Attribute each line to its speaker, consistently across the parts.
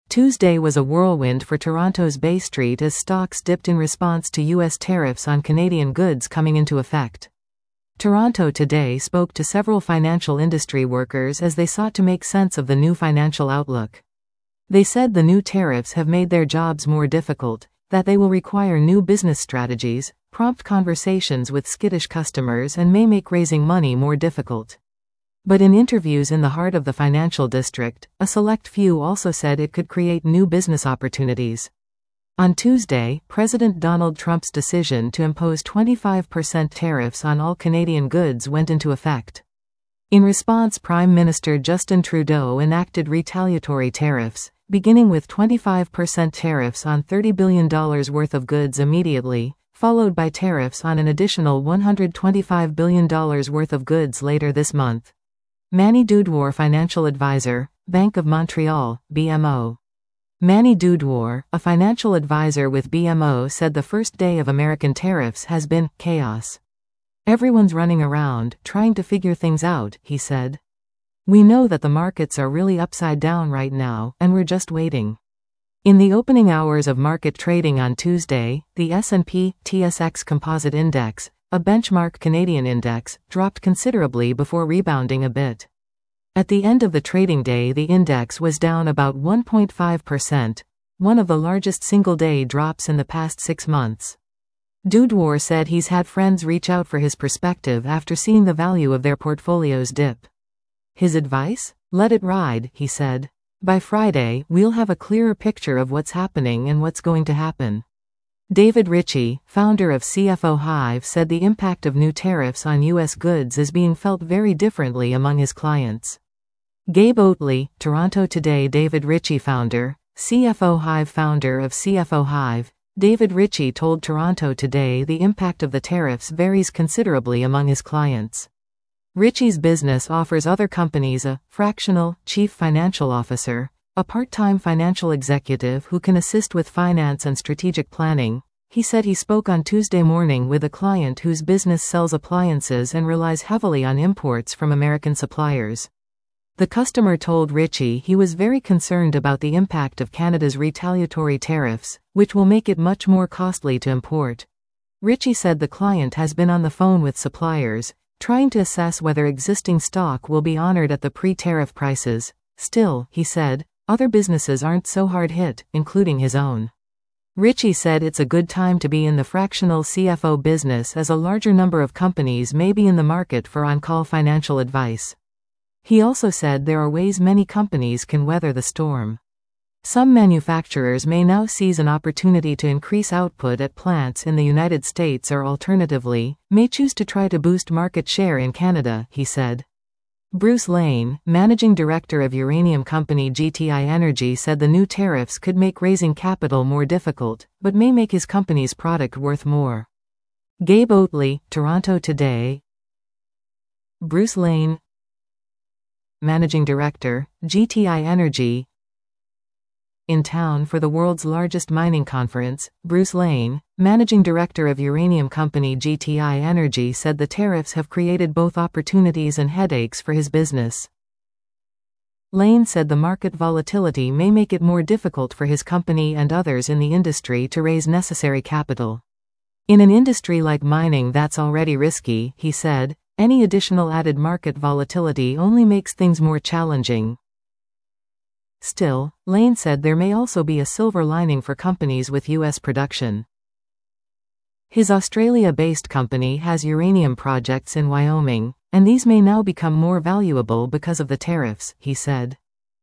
Speaker 1: Tuesday was a whirlwind for Toronto's Bay Street as stocks dipped in response to U.S. tariffs on Canadian goods coming into effect. Toronto Today spoke to several financial industry workers as they sought to make sense of the new financial outlook. They said the new tariffs have made their jobs more difficult, that they will require new business strategies, prompt conversations with skittish customers, and may make raising money more difficult. But in interviews in the heart of the financial district, a select few also said it could create new business opportunities. On Tuesday, President Donald Trump's decision to impose 25% tariffs on all Canadian goods went into effect. In response, Prime Minister Justin Trudeau enacted retaliatory tariffs, beginning with 25% tariffs on $30 billion worth of goods immediately, followed by tariffs on an additional $125 billion worth of goods later this month. Mani Dudwar, financial advisor, Bank of Montreal, BMO. Mani Dudwar, a financial advisor with BMO, said the first day of American tariffs has been chaos. Everyone's running around, trying to figure things out, he said. We know that the markets are really upside down right now, and we're just waiting. In the opening hours of market trading on Tuesday, the S&P/TSX Composite Index, a benchmark Canadian index, dropped considerably before rebounding a bit. At the end of the trading day, the index was down about 1.5%, one of the largest single-day drops in the past 6 months. Dudwar said he's had friends reach out for his perspective after seeing the value of their portfolios dip. His advice? Let it ride, he said. By Friday, we'll have a clearer picture of what's happening and what's going to happen. David Ritchie, founder of CFO Hive, said the impact of new tariffs on U.S. goods is being felt very differently among his clients. Gabe Oatley, Toronto Today. David Ritchie, founder, CFO Hive. Founder of CFO Hive, David Ritchie told Toronto Today the impact of the tariffs varies considerably among his clients. Ritchie's business offers other companies a fractional chief financial officer, a part-time financial executive who can assist with finance and strategic planning. He said he spoke on Tuesday morning with a client whose business sells appliances and relies heavily on imports from American suppliers. The customer told Ritchie he was very concerned about the impact of Canada's retaliatory tariffs, which will make it much more costly to import. Ritchie said the client has been on the phone with suppliers, trying to assess whether existing stock will be honored at the pre-tariff prices. Still, he said, other businesses aren't so hard hit, including his own. Ritchie said it's a good time to be in the fractional CFO business as a larger number of companies may be in the market for on-call financial advice. He also said there are ways many companies can weather the storm. Some manufacturers may now seize an opportunity to increase output at plants in the United States or alternatively, may choose to try to boost market share in Canada, he said. Bruce Lane, managing director of uranium company GTI Energy, said the new tariffs could make raising capital more difficult, but may make his company's product worth more. Gabe Oatley, Toronto Today. Bruce Lane, managing director, GTI Energy. In town for the world's largest mining conference, Bruce Lane, managing director of uranium company GTI Energy, said the tariffs have created both opportunities and headaches for his business. Lane said the market volatility may make it more difficult for his company and others in the industry to raise necessary capital. In an industry like mining that's already risky, he said, any additional added market volatility only makes things more challenging. Still, Lane said there may also be a silver lining for companies with U.S. production. His Australia-based company has uranium projects in Wyoming, and these may now become more valuable because of the tariffs, he said.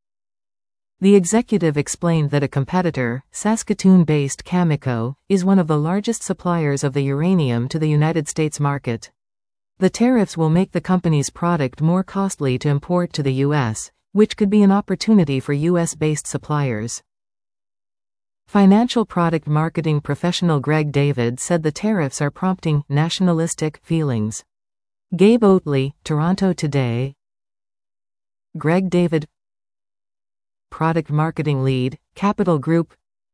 Speaker 1: The executive explained that a competitor, Saskatoon-based Cameco, is one of the largest suppliers of the uranium to the United States market. The tariffs will make the company's product more costly to import to the U.S., which could be an opportunity for U.S.-based suppliers. Financial product marketing professional Greg David said the tariffs are prompting nationalistic feelings. Gabe Oatley, Toronto Today. Greg David, product marketing lead, Capital Group.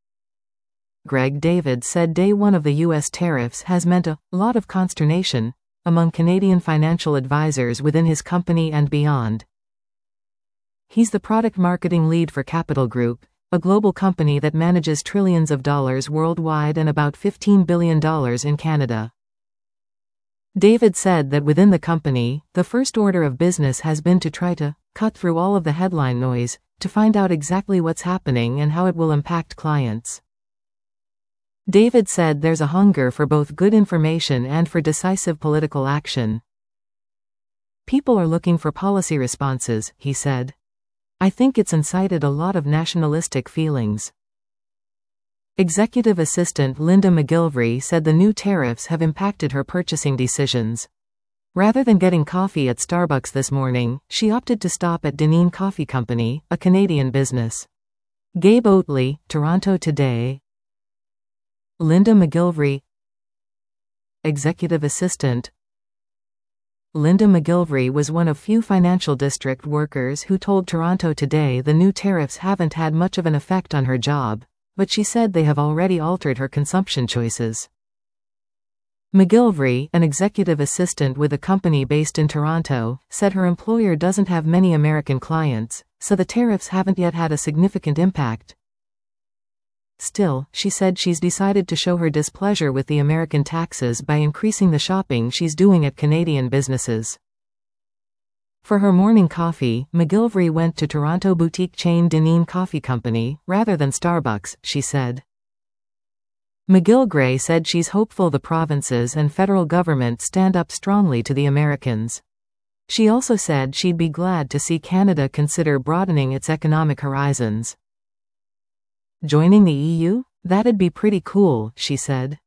Speaker 1: Greg David said day one of the U.S. tariffs has meant a lot of consternation among Canadian financial advisors within his company and beyond. He's the product marketing lead for Capital Group, a global company that manages trillions of dollars worldwide and about $15 billion in Canada. David said that within the company, the first order of business has been to try to cut through all of the headline noise, to find out exactly what's happening and how it will impact clients. David said there's a hunger for both good information and for decisive political action. People are looking for policy responses, he said. I think it's incited a lot of nationalistic feelings. Executive Assistant Linda McGilvray said the new tariffs have impacted her purchasing decisions. Rather than getting coffee at Starbucks this morning, she opted to stop at Dineen Coffee Company, a Canadian business. Gabe Oatley, Toronto Today. Linda McGilvray, Executive Assistant. Linda McGilvray was one of few financial district workers who told Toronto Today the new tariffs haven't had much of an effect on her job, but she said they have already altered her consumption choices. McGilvray, an executive assistant with a company based in Toronto, said her employer doesn't have many American clients, so the tariffs haven't yet had a significant impact. Still, she said she's decided to show her displeasure with the American taxes by increasing the shopping she's doing at Canadian businesses. For her morning coffee, McGilvray went to Toronto boutique chain Dineen Coffee Company, rather than Starbucks, she said. McGilvray said she's hopeful the provinces and federal government stand up strongly to the Americans. She also said she'd be glad to see Canada consider broadening its economic horizons. Joining the EU? That'd be pretty cool, she said.